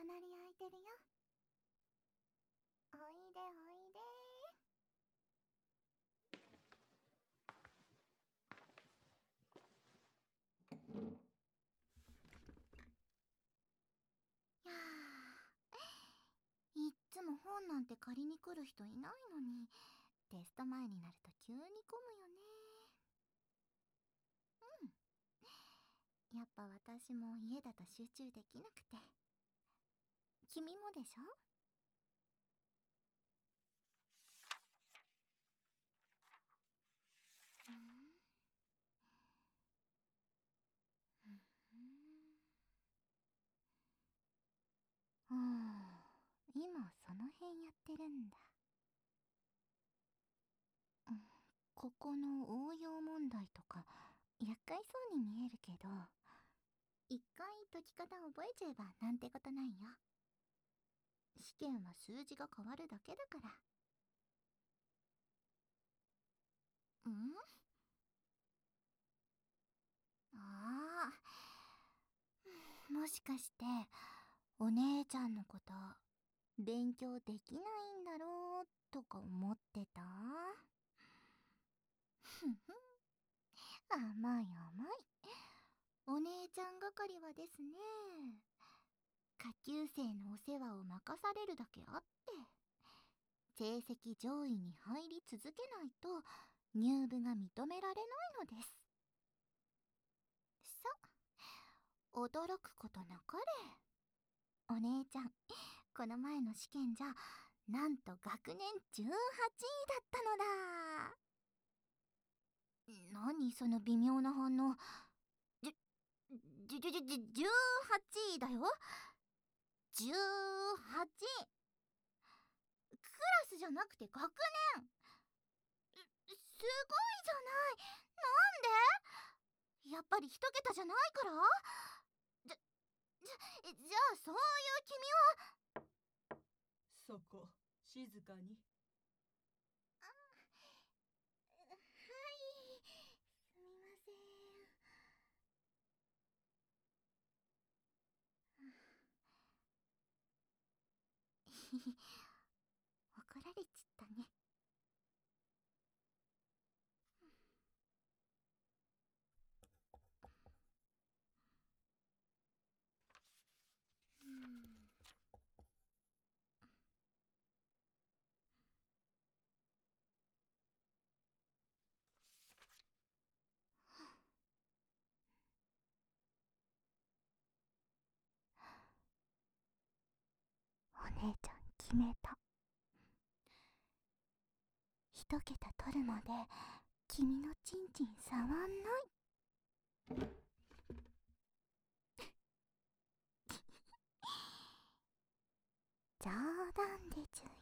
隣空いてるよ。おいでおいで。やー、いっつも本なんて借りに来る人いないのに、テスト前になると急に混むよね。やっぱ私も家だと集中できなくて。君もでしょ？うん。うん、今その辺やってるんだ。うん、ここの応用問題とか厄介そうに見えるけど、一回解き方覚えちゃえばなんてことないよ。試験は数字が変わるだけだから。ん？ああ、もしかしてお姉ちゃんのこと勉強できないんだろうとか思ってた？ふんふん、甘い甘い。お姉ちゃん係はですね、下級生のお世話を任されるだけあって、成績上位に入り続けないと入部が認められないのです。さ、驚くことなかれ。お姉ちゃん、この前の試験じゃなんと学年18位だったのだ。何その微妙な反応。18位だよ。18。クラスじゃなくて学年。すごいじゃない。なんで？やっぱり一桁じゃないから？じゃ、じゃあそういう君は。 そこ、静かに。 はい、すみません。怒られちったね。お姉ちゃん決めた。一桁取るまで君のチンチン触んない。冗談でちゅよ。